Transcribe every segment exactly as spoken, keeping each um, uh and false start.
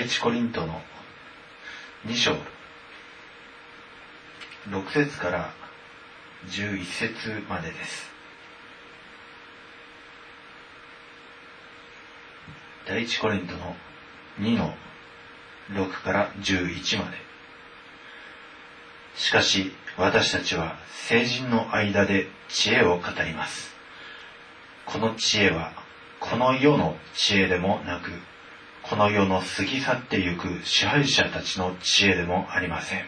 第一コリントのに章ろく節からじゅういち節までです。第一コリントのにのろくからじゅういちまで。しかし私たちは聖人の間で知恵を語ります。この知恵はこの世の知恵でもなく、この世の過ぎ去ってゆく支配者たちの知恵でもありません。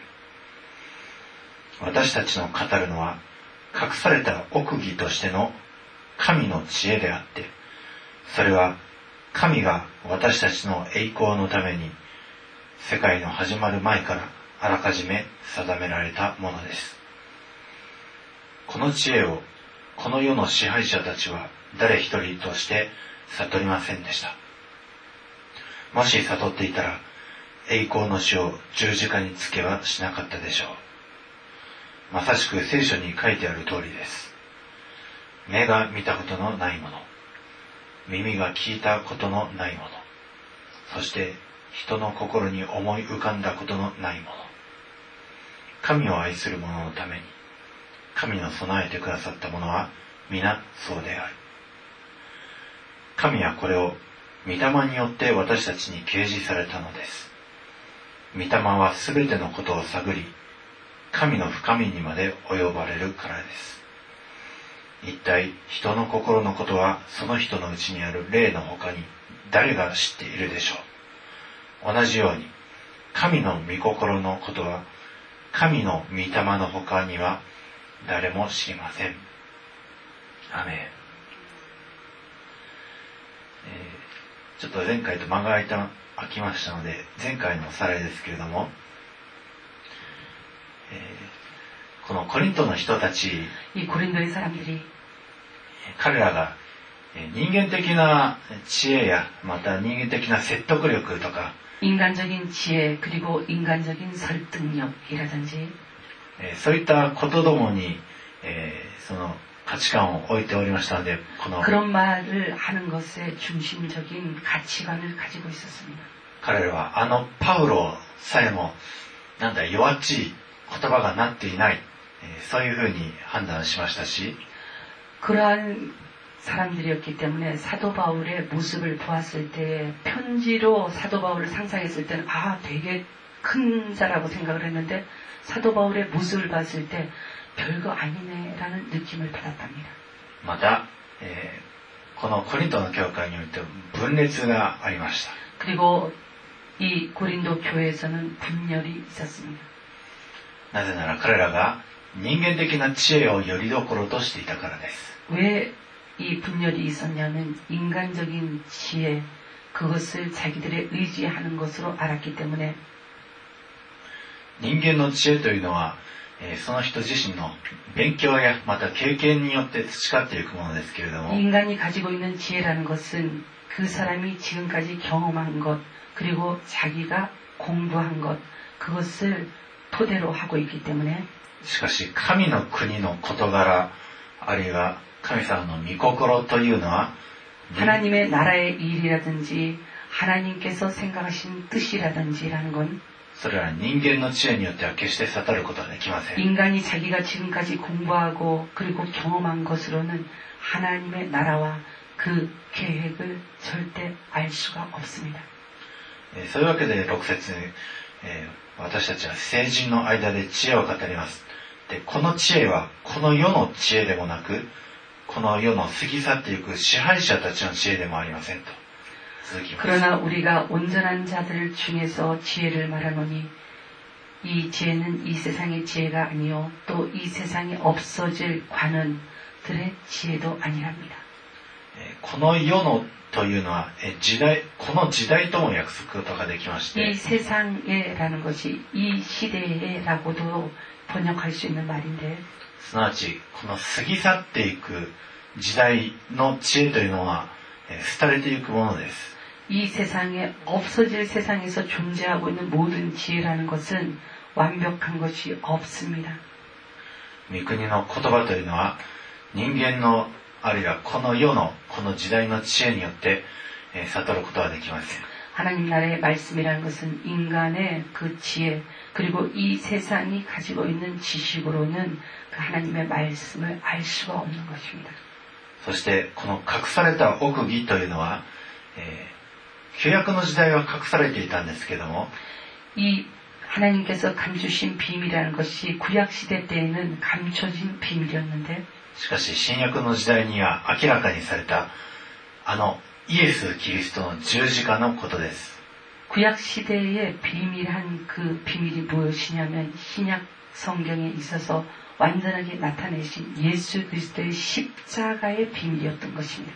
私たちの語るのは隠された奥義としての神の知恵であって、それは神が私たちの栄光のために世界の始まる前からあらかじめ定められたものです。この知恵をこの世の支配者たちは誰一人として悟りませんでした。もし悟っていたら栄光の死を十字架につけはしなかったでしょう。まさしく聖書に書いてある通りです。目が見たことのないもの、耳が聞いたことのないもの、そして人の心に思い浮かんだことのないもの。神を愛する者のために神の備えてくださったものは皆そうである。神はこれを御霊によって私たちに掲示されたのです。御霊はすべてのことを探り、神の深みにまで及ばれるからです。一体人の心のことはその人のうちにある霊の他に誰が知っているでしょう。同じように神の御心のことは神の御霊の他には誰も知りません。アメン。えー、ちょっと前回と間が空いた空きましたので、前回のおさらいですけれども、えー、このコリントの人たち、 이 고린도의 사람들이 彼らが人間的な知恵やまた人間的な説得力とか 인간적인 지혜 그리고 인간적인 설득력이라든지 そういったことどもに、えー、その価値観を置いておりましたので、この 그런 말을 하는 것에 중심적인 가치관을 가지고 있었습니다. 彼らはあのパウロさえもなんだ弱っちい言葉がなっていない、えー、そういうふうに判断しましたし、 그러한 사람들이었기 때문에 사도 바울의 모습을 보았을 때 편지로 사도 바울을 상상했을 때는 아 되게 큰 자라고 생각을 했는데 사도 바울의 모습을 봤을 때 별거 아니네라는 느낌을 받았답니다. また、えー、このコリントの教会において分裂がありました。 그리고 이 고린도 교회에서는 분열이 있었습니다. なぜなら彼らが人間的な知恵をよりどころとしていたからです。 왜 이 분열이 있었냐면 인간적인 지혜 그것을 자기들의 의지하는 것으로 알았기 때문에 人間の知恵というのは、えー、その人自身の勉強やまた経験によって培っていくものですけれども、 인간이 가지고 있는 지혜라는 것은 그 사람이 지금까지 경험한 것 그리고 자기가 공부한 것 그것을 토대로 하고 있기 때문에 しかし神の国の事柄あるいは神様の御心というのは 하나님의 나라의 일이라든지 하나님께서 생각하신 뜻이라든지라는 건 それは人間の知恵によっては決して悟ることはできません。 인간이 자기가 지금까지 공부하고 그리고 경험한 것으로는 하나님의 나라와 그 계획을 절대 알 수가 없습니다. そういうわけでろく節、えー、私たちは聖人の間で知恵を語ります。で、この知恵はこの世の知恵でもなく、この世の過ぎ去っていく支配者たちの知恵でもありませんと続きます。 그러나 우리가 온전한 자들 중에서 지혜를 말하노니 이 지혜는 이 세상의 지혜가 아니요 또 이 세상에 없어질 관원들의 지혜도 아니랍니다. この世のというのは時代、この時代とも訳すことができまして、 이 세상에라는 것이 이 시대에라고도 번역할 수 있는 말인데 すなわちこの過ぎ去っていく時代の知恵というのは廃れていくものです。 이 세상에 없어질 세상에서 존재하고 있는 모든 지혜라는 것은 완벽한 것이 없습니다. 御国の言葉というのは人間のあるいはこの世のこの時代の知恵によって悟ることはできません。 하나님 나라의 말씀이라는 것은 인간의 그 지혜, 그리고 이 세상이 가지고 있는 지식으로는 그 하나님의 말씀을 알 수가 없는 것입니다. そしてこの隠された奥義というのは、えー、旧約の時代は隠されていたんですけども、 이 하나님께서 감추신 비밀이라는 것이 구약 시대 때에는 감춰진 비밀이었는데, しかし新約の時代には明らかにされたあのイエス・キリストの十字架のことです。 구약 시대의 비밀한 그 비밀이 무엇이냐면 신약 성경에 있어서 완전하게 나타내신 예수 그리스도의 십자가의 비밀이었던 것입니다.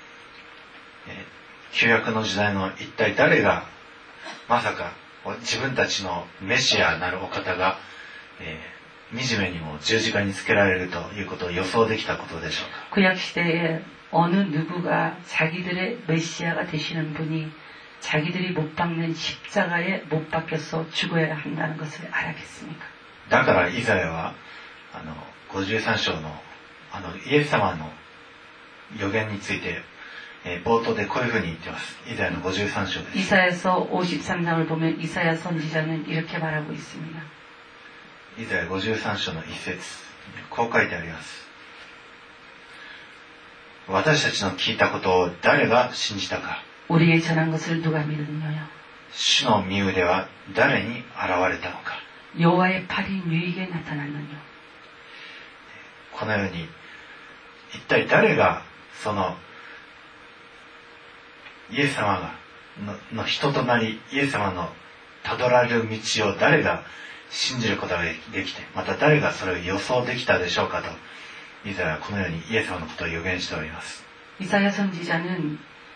旧約の時代の一体誰がまさか自分たちのメシアなるお方が、えー、惨めにも十字架につけられるということを予想できたことでしょうか。 구약 시대에 어느 누구가 자기들의 메시아가 되시는 분이 자기들이 못 박는 십자가에 못 박혀서 죽어야 한다는 것을 알았겠습니까? だからイザヤはあのごじゅうさん章のあのイエス様の予言について、えー、冒頭でこういうふうに言ってます。イザヤのごじゅうさん章です。 이사야서 오십삼 장을 보면 이사야 선지자는 이렇게 말하고 있습니다. イザヤごじゅうさん章の一節、こう書いてあります。私たちの聞いたことを誰が信じたか。 우리의 전한 것을 누가 믿었느냐. 主の御腕は誰に現れたのか。 여호와의 팔이 누이에게 나타났느냐. このように一体誰がそのイエス様が の, の人となりイエス様のたどられる道を誰が信じることができて、また誰がそれを予想できたでしょうかとイザヤはこのようにイエス様のことを予言しております。 이사야 선지자는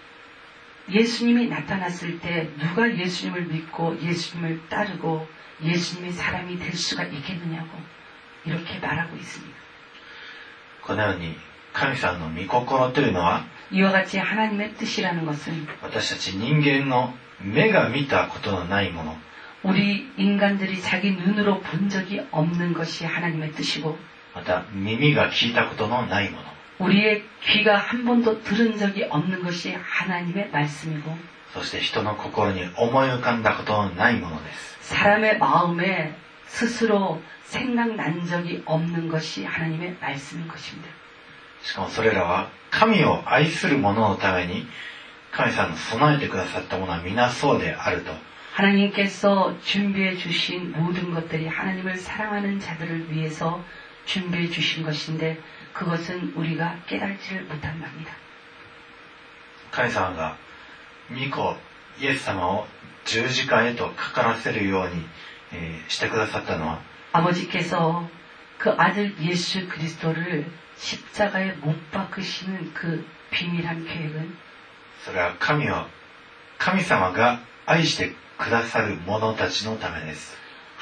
예수님이 나타났을 때 누가 예수님을 믿고 예수님을 따르고 예수님의 사람이 될 수가 있겠느냐고 이렇게 말하고 있습니다. このように神様の御心というのは 이와 같이 하나님의 뜻이라는 것은 私たち人間の目が見たことのないもの 우리 인간들이 자기 눈으로 본 적이 없는 것이 하나님의 뜻이고 また耳が聞いたことのないもの 우리의 귀가 한 번도 들은 적이 없는 것이 하나님의 말씀이고 そして人の心に思い浮かんだことのないものです。 사람의 마음에 스스로 생각난 적이 없는 것이 하나님의 말씀인 것입니다. しかもそれらは神を愛する者のために神様の備えてくださったものは皆そうであると 하나님께서 준비해 주신 모든 것들이 하나님을 사랑하는 자들을 위해서 준비해 주신 것인데 그것은 우리가 깨달지를 못한 겁니다. 神様が御子イエス様を十字架へとかからせるように、えー、してくださったのは 아버지께서 그 아들 예수 그리스도를 십자가에 못 박으시는 그 비밀한 계획은 それは神を神様が愛してくださる者たちのためです。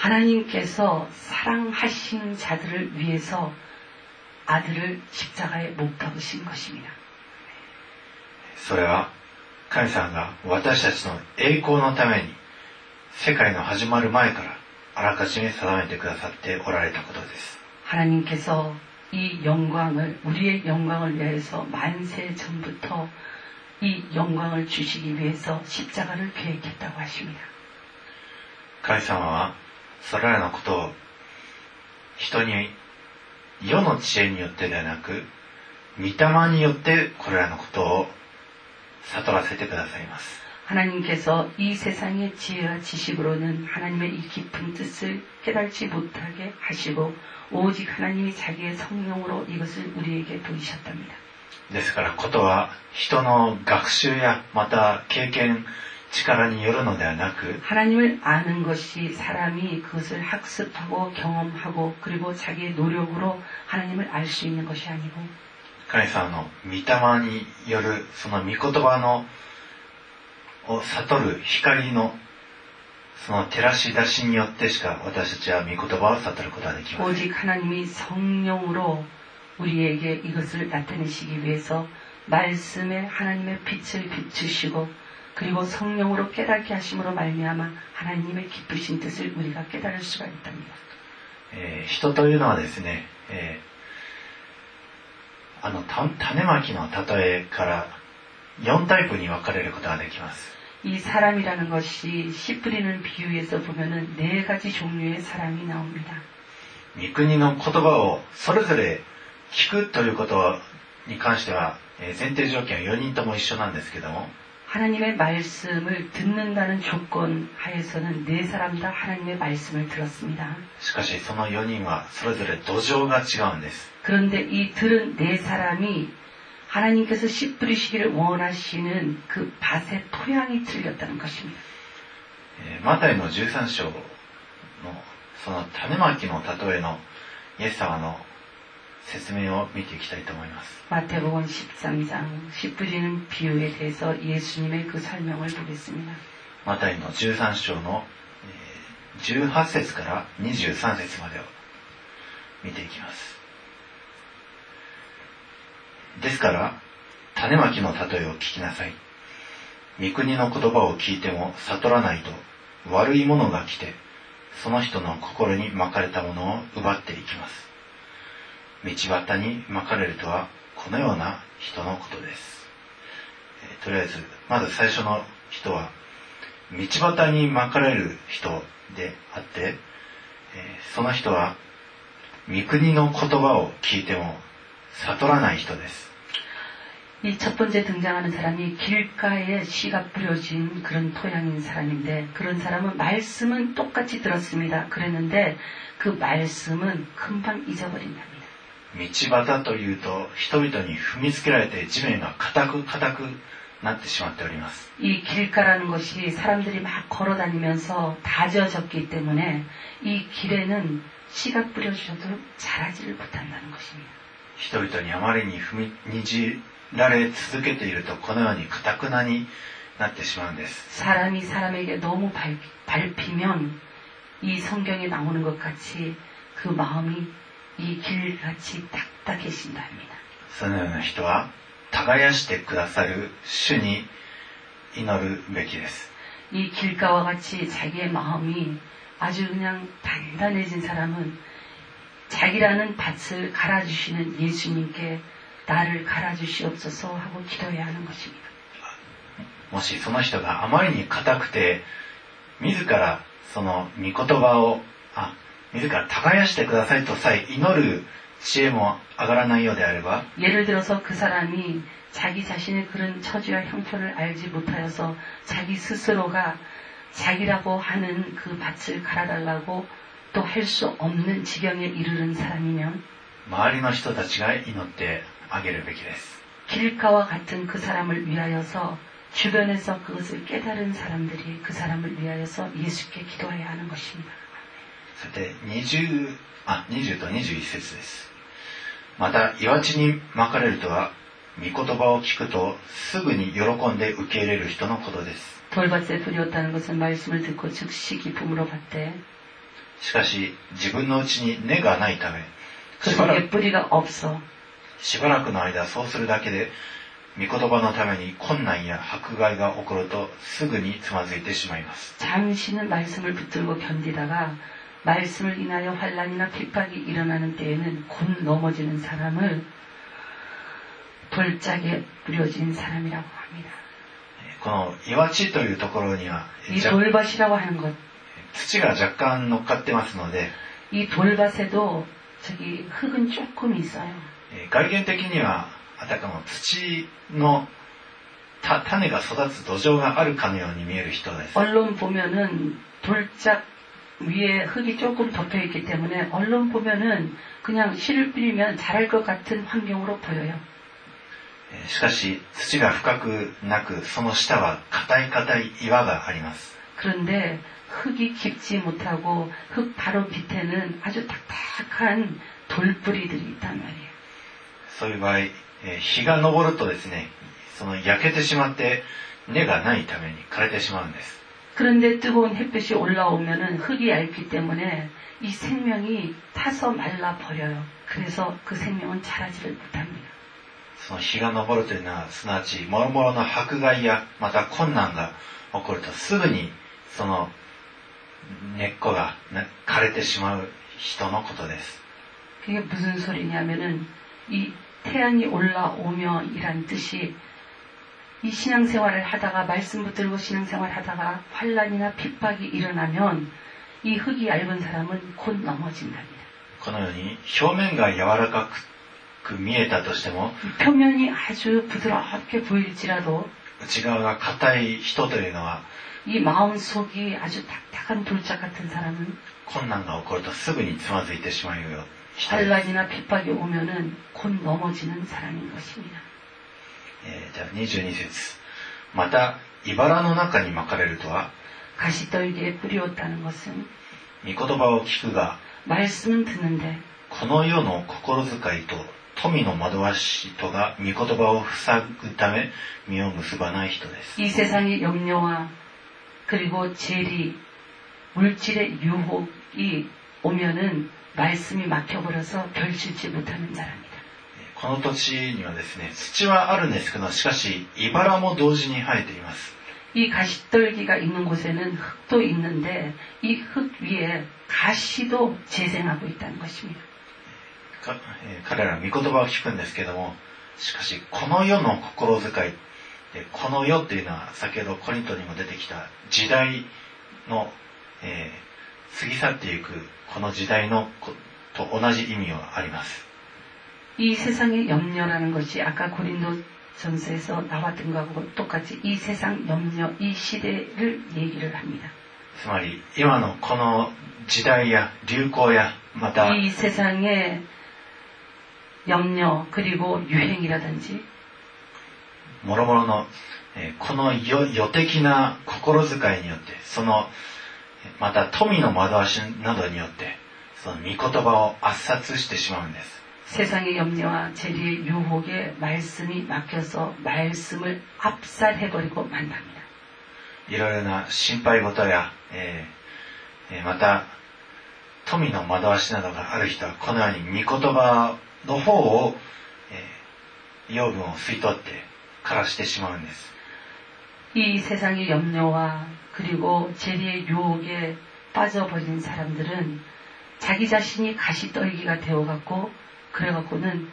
하나님께서 사랑하시는 자들을 위해서 아들을 십자가에 못 박으신 것입니다. それは神様が私たちの栄光のために世界の始まる前からあらかじめ定めてくださっておられたことです。 하나님께서 이 영광을 우리의 영광을 위해서 만세 전부터 이 영광을 주시기 위해서 십자가를 계획했다고 하십니다. 神様はそれらのことを人に世の知恵によってではなく御霊によってこれらのことを悟らせてくださいます。 하나님께서 이 세상의 지혜와 지식으로는 하나님의 이 깊은 뜻을 깨달지 못하게 하시고 오직 하나님이 자기의 성령으로 이것을 우리에게 보이셨답니다. ですからことは人の学習やまた経験力によるのではなく 하나님을 아는 것이 사람이 그것을 학습하고 경험하고 그리고 자기의 노력으로 하나님을 알 수 있는 것이 아니고 神様の御霊によるその御言葉のを悟る光のその照らし出しによってしか私たちは御言葉を悟ることができません。 오직 하나님이 성령으로 우리에게 이것을 나타내시기 위해서 말씀에 하나님의 빛을 비추시고 그리고 성령으로 깨닫게 하심으로 말미암아 하나님의 기쁘신 뜻을 우리가 깨달을 수가 있답니다. えー、人というのはですね、えー、あの種まきの例えからよんタイプに分かれることができます。 이 사람이라는 것이 씨 뿌리는 비유에서 보면은 네 가지 종류의 사람이 나옵니다. 御国の言葉をそれぞれ聞くということに関しては、前提条件はよにんとも一緒なんですけども、 하나님의 말씀을 듣는다는 조건 하에서는 네 사람 다 하나님의 말씀을 들었습니다. しかしそのよにんはそれぞれ土壌が違うんです。 그런데 이 들은 네 사람이 하나님께서 씨 뿌리시기를 원하시는 그 밭의 토양이 틀렸다는 것입니다. マタイのじゅうさん章のその種まきの例えのイエス様の説明を見ていきたいと思います。 마태복음 십삼 장 씨 뿌리는 비유에 대해서 예수님의 그 설명을 보겠습니다. マタイのじゅうさん章のじゅうはち節からにじゅうさん節までを見ていきます。ですから種まきの例えを聞きなさい。御国の言葉を聞いても悟らないと悪いものが来てその人の心にまかれたものを奪っていきます。道端にまかれるとはこのような人のことです。えー、とりあえずまず最初の人は道端にまかれる人であって、えー、その人は御国の言葉を聞いても悟らない人です。 이 첫 번째 등장하는 사람이 길가에 씨가 뿌려진 그런 토양인 사람인데 그런 사람은 말씀은 똑같이 들었습니다. 그랬는데 그 말씀은 금방 잊어버린답니다. 道端というと人々に踏みつけられて地面が硬く硬くなってしまっております。 이 길가라는 것이 사람들이 막 걸어다니면서 다져졌기 때문에 이 길에는 씨가 뿌려주셔도 자라지를 못한다는 것입니다. 人々にあまりに踏みにじられ続けているとこのように堅くなになってしまうんです。 사람이 사람에게 너무 밟, 밟히면 이 성경에 나오는 것 같이 그 마음이 이 길같이 딱딱해진다 합니다. そのような人は耕してくださる主に祈るべきです。 이 길가와 같이 자기의 마음이 아주 그냥 단단해진 사람은 자기라는 밭을 갈아주시는 예수님께 나를 갈아주시옵소서 하고 기도해야 하는 것입니다. もしその人があまりに硬くて自らその御言葉をあ自ら耕してくださいとさえ祈る知恵も上がらないようであれば 예를 들어서 그 사람이 자기 자신의 그런 처지와 형편을 알지 못하여서 자기 스스로가 자기라고 하는 그 밭을 갈아달라고 또 할 수 없는 지경에 이르는 사람이면 周りの人たちが祈ってあげるべきです。 길가와 같은 그 사람을 위하여서 주변에서 그것을 깨달은 사람들이 그 사람을 위하여서 예수께 기도해야 하는 것입니다. さてにじゅう、あ、にじゅうとにじゅういち節です。また岩地にまかれるとは御言葉を聞くとすぐに喜んで受け入れる人のことです。 돌밭에 뿌렸다는 것은 말씀을 듣고 즉시 기쁨으로 받되 しかし自分のうちに根がないため 그 しばら 속에 く 뿌리가 없어 しばらくの間そうするだけで御言葉のために困難や迫害が起こるとすぐにつまずいてしまいます。 잠시는 말씀을 붙들고 견디다가 말씀을 인하여 환난이나 핍박이 일어나는 때에는 곧 넘어지는 사람을 돌짝에 뿌려진 사람이라고 합니다. この岩地というところには 이 돌밭이라고 하는 것, 土が若干乗っかってますので 이 돌밭에도 저기 흙은 조금 있어요. 外見的にはあたかも土のた種が育つ土壌があるかのように見える人です。 언론 보면은 돌짝 위에 흙이 조금 덮여있기 때문에 언론 보면은 그냥 씨를 뿌리면 자랄 것 같은 환경으로 보여요. しかし土が深くなくその下は硬い硬い岩があります。 그런데 흙이 깊지 못하고 흙 바로 밑에는 아주 딱딱한 돌뿌리들이 있단 말이에요. そういう場合、日が昇るとですね、その焼けてしまって根がないために枯れてしまうんです。 그런데 뜨거운 햇빛이 올라오면은 흙이 얇기 때문에 이 생명이 타서 말라 버려요. 그래서 그 생명은 자라지를 못합니다. その日が昇るというのはすなわち諸々の迫害やまた困難が起こるとすぐにその根っこが枯れてしまう人のことです。 그게 무슨 소리냐면은 이 태양이 올라오면이란 뜻이 이 신앙생활을 하다가 말씀 붙들고 신앙생활을 하다가 환난이나 핍박이 일어나면 이 흙이 얇은 사람은 곧 넘어진답니다. このように表面が柔らかく見えたとしても 표면이 아주 부드럽게 보일지라도 内側が硬い人というのは 이 마음속이 아주 딱딱한 돌짝 같은 사람은 困難が起こるとすぐにつまずいてしまうよう 환난이나 핍박이 오면은 곧 넘어지는 사람인 것입니다. えー、じゃあにじゅうに節また茨の中にまかれるとは 가시떨기에 뿌리었다는 것은 御言葉を聞くが 말씀은 듣는데 この世の心遣いと富の惑わしとが御言葉を塞ぐため実を結ばない人です。 이 세상의 염려와 그리고 재리, 물질의 유혹이 오면은 말씀이 막혀버려서 별실지 못하는 자랍니다. この土地にはですね、土はあるんですけど、しかし茨も同時に生えています。 이 가시떨기가 있는 곳에는 흙도 있는데 이 흙 위에 가시도 재생하고 있다는 것입니다. 彼らは御言葉を聞くんですけども、しかしこの世の心遣い、この世というのは先ほどコリントにも出てきた時代の、えー、過ぎ去っていくこの時代のと同じ意味があります。 이 세상의 염려라는 것이 아까 고린도전서에서 나왔던 것하고 똑같이 이 세상 염려, 이 시대를 얘기를 합니다. つまり今のこの時代や流行やまた 이 세상의 염려 그리고 유행이라든지 もろもろのこの世的な心遣いによってそのまた富の惑わしなどによってその御言葉を圧殺してしまうんです。 세상의 염려와 재리의 유혹에 말씀이 막혀서 말씀을 압살해버리고 만답니다. いろいろな心配事や、えー、また富の惑わしなどがある人はこのように御言葉の方を、えー、養分を吸い取って枯らしてしまうんです。 이 세상의 염려와 그리고 재리의 유혹에 빠져버린 사람들은 자기 자신이 가시떨기가 되어갖고 그래갖고는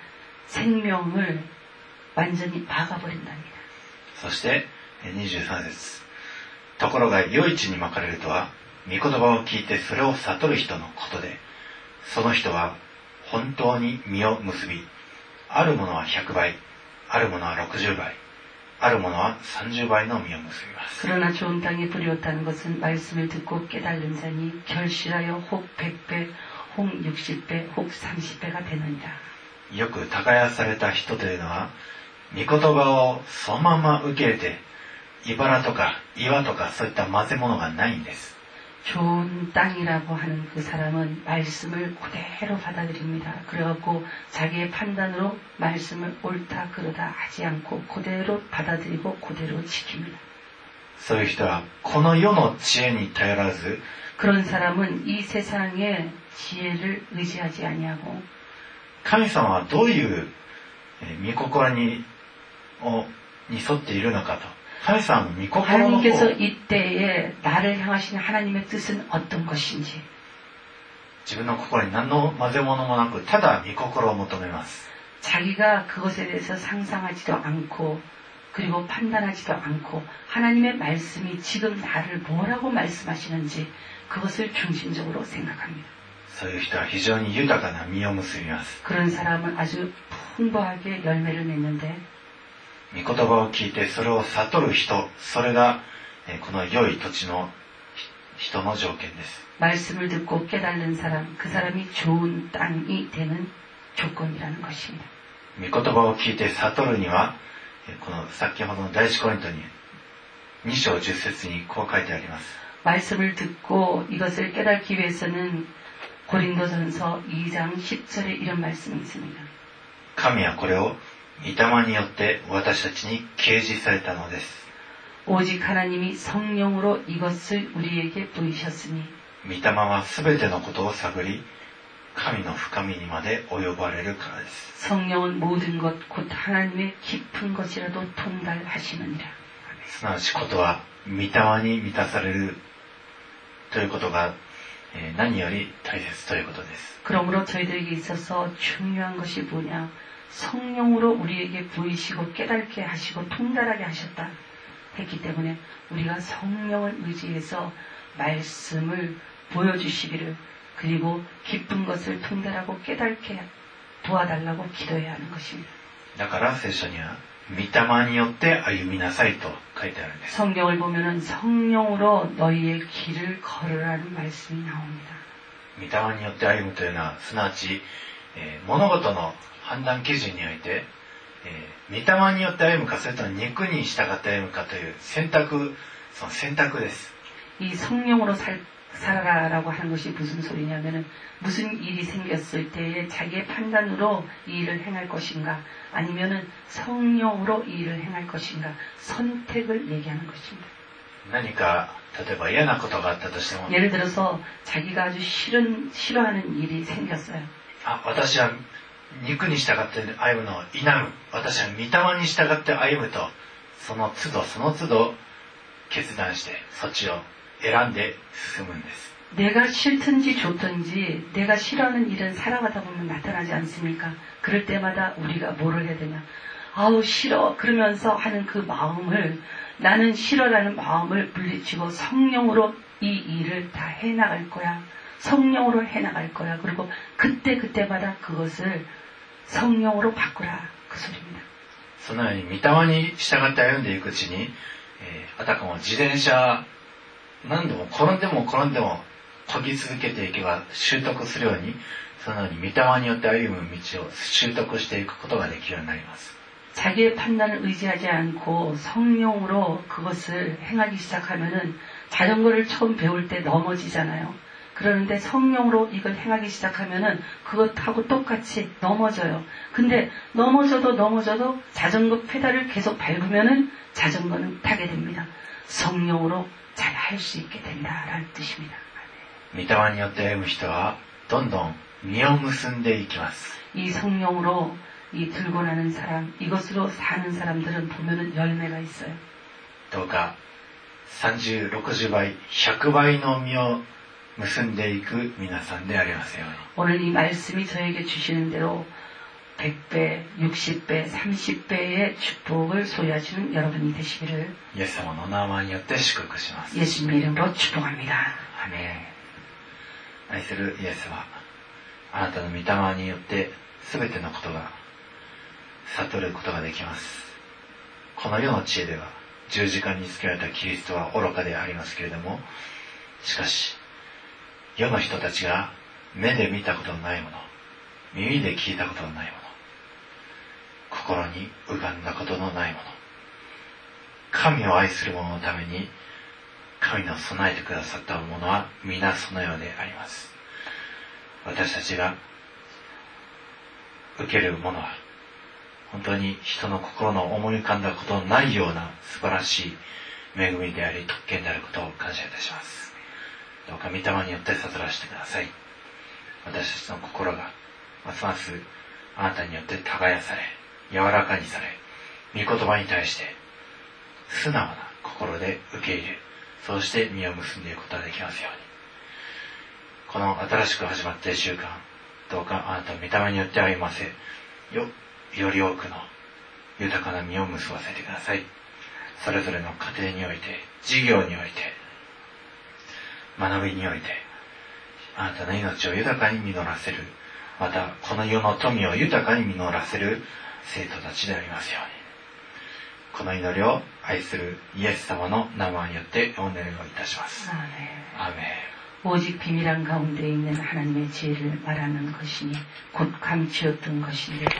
생명을 완전히 막아버린답니다. そしてにじゅうさん節ところが余市にまかれるとは御言葉を聞いてそれを悟る人のことでその人は本当に実を結びあるものはひゃくばいあるものはろくじゅうばいあるものはさんじゅうばいの実を結びます。 그러나 좋은 땅에 뿌렸다는 것은 말씀을 듣고 깨달은 자니 결실하여 혹 백 배, 혹 육십 배, 혹 삼십 배가 되느니라. よく耕された人というのは御言葉をそのまま受け入れて茨とか岩とかそういった混ぜ物がないんです。 좋은 땅이라고 하는 그 사람은 말씀을 그대로 받아들입니다. 그래갖고 자기의 판단으로 말씀을 옳다 그러다 하지 않고 그대로 받아들이고 그대로 지킵니다. そういう人はこの世の知恵に頼らず 그런 사람은 이 세상의 지혜를 의지하지 아니하고 神様はどういう御心にに沿っているのかと神様の御心の方 하나님께서 이때에 나를 향하신 하나님의 뜻은 어떤 것인지 自分の心に何の混ぜ物もなくただ御心を求めます 자기가 그것에 대해서 상상하지도 않고 그리고 판단하지도 않고 하나님의 말씀이 지금 나를 뭐라고 말씀하시는지 그것을 중심적으로 생각합니다. そういう人は非常に豊かな実を結びます 그런 사람은 아주 풍부하게 열매를 맺는데 御言葉を聞いてそれを悟る人それがこの良い土地の人の条件です 말씀을 듣고 깨달는 사람 그 사람이 좋은 땅이 되는 조건이라는 것입니다. 御言葉を聞いて悟るにはこの先ほどの第一コリントにに章じゅっ節にこう書いてあります 말씀을 듣고 이것을 깨닫기 위해서는 고린도전서 이 장 십 절에 이런 말씀이 있습니다. 神はこれを御霊によって私たちに掲示されたのです 오직 하나님이 성령으로 이것을 우리에게 보이셨으니 御霊はすべてのことを探り神の深みにまで及ばれるからです 성령은 모든 것 곧 하나님의 깊은 것이라도 통달하시느니라 すなわちことは御霊に満たされるということが何より大切ということです 그러므로 저희들에게 있어서 중요한 것이 뭐냐 성령으로 우리에게 보이시고 깨닫게 하시고 통달하게 하셨다 했기 때문에 우리가 성령을 의지해서 말씀을 보여주시기를 그리고 기쁜 것을 통달하고 깨닫게 도와달라고 기도해야 하는 것입니다. だから聖書には御霊によって歩みなさいと書いてあるんです。 성경을 보면은 성령으로 너희의 길을 걸으라는 말씀이 나옵니다. 御霊によって歩むというのはすなわち、えー、物事の判断基準において、えー、御霊によって歩むかそれとも肉に従って歩むかという選択、その選択です。 이 성령으로 살, 살아라라고 하는 것이 무슨 소리냐면은 무슨 일이 생겼을 때에 자기의 판단으로 이 일을 행할 것인가 아니면은 성령으로 이 일을 행할 것인가 선택을 얘기하는 것입니다. 何か例えば嫌なことがあったとしても 예를 들어서 자기가 아주 싫은 싫어하는 일이 생겼어요. あ、私は肉に従って歩むのを否む。私は御霊に従って歩むと、その都度その都度決断してそっちを選んで進むんです。 내가 싫든지 좋든지 내가 싫어하는 일은 살아가다 보면 나타나지 않습니까? 그럴 때마다 우리가 뭐를 해야 되냐? 아우 싫어 그러면서 하는 그 마음을 나는 싫어라는 마음을 물리치고 성령으로 이 일을 다 해나갈 거야. 성령으로 해나갈 거야. 그리고 그때 그때마다 그것을 성령으로 바꾸라 그 소리입니다. そのように御霊に従って歩んでいくうちに、えー、あたかも自転車何度も転んでも転んでも漕ぎ続けていけば習得するようにそのように御霊によって歩む道を習得していくことができるようになります。 자기의 판단을 의지하지 않고 성령으로 그것을 행하기 시작하면은 자전거를 처음 배울 때 넘어지잖아요. 그러는데 성령으로 이걸 행하기 시작하면은 그것하고 똑같이 넘어져요. 근데 넘어져도 넘어져도 자전거 페달을 계속 밟으면은 자전거는 타게 됩니다. 성령으로 잘 할 수 있게 된다라는 뜻입니다. 御霊によって歩む人はどんどん実を結んでいきます。 이 성령으로 이 들고 나는 사람, 이것으로 사는 사람들은 보면은 열매가 있어요. どうかさんじゅう、ろくじゅうばい、ひゃくばいの実を結んでいく皆さんでありますように。 오늘 이 말씀이 저에게 주시는 대로 백 배, 육십 배, 삼십 배의 축복을 소유하시는 여러분이 되시기를 イエス様のお名前によって祝福します。 예수님의 이름으로 축복합니다. アメン。愛するイエス様、あなたの御霊によって全てのことが悟ることができます。この世の知恵では十字架につけられたキリストは愚かでありますけれども、しかし世の人たちが目で見たことのないもの、耳で聞いたことのないもの、心に浮かんだことのないもの、神を愛する者のために神の備えてくださったものは皆そのようであります。私たちが受けるものは本当に人の心の思い浮かんだことのないような素晴らしい恵みであり特権であることを感謝いたします。どうか御霊によって悟らせてください。私たちの心がますますあなたによって耕され、柔らかにされ、御言葉に対して素直な心で受け入れ、そうして実を結んでいくことができますように。この新しく始まったいっしゅうかん、どうかあなたの御霊によって歩ませ、よ、より多くの豊かな実を結ばせてください。それぞれの家庭において、事業において、学びにおいて、あなたの命を豊かに実らせる、またこの世の富を豊かに実らせる生徒たちでありますように。この祈りを愛するイエス様の名前によってお願いをいたします。アーメン。アーメン。 오직 비밀한 가운데 있는 하나님의 지혜를 말하는 것이니 곧 감추었던 것인데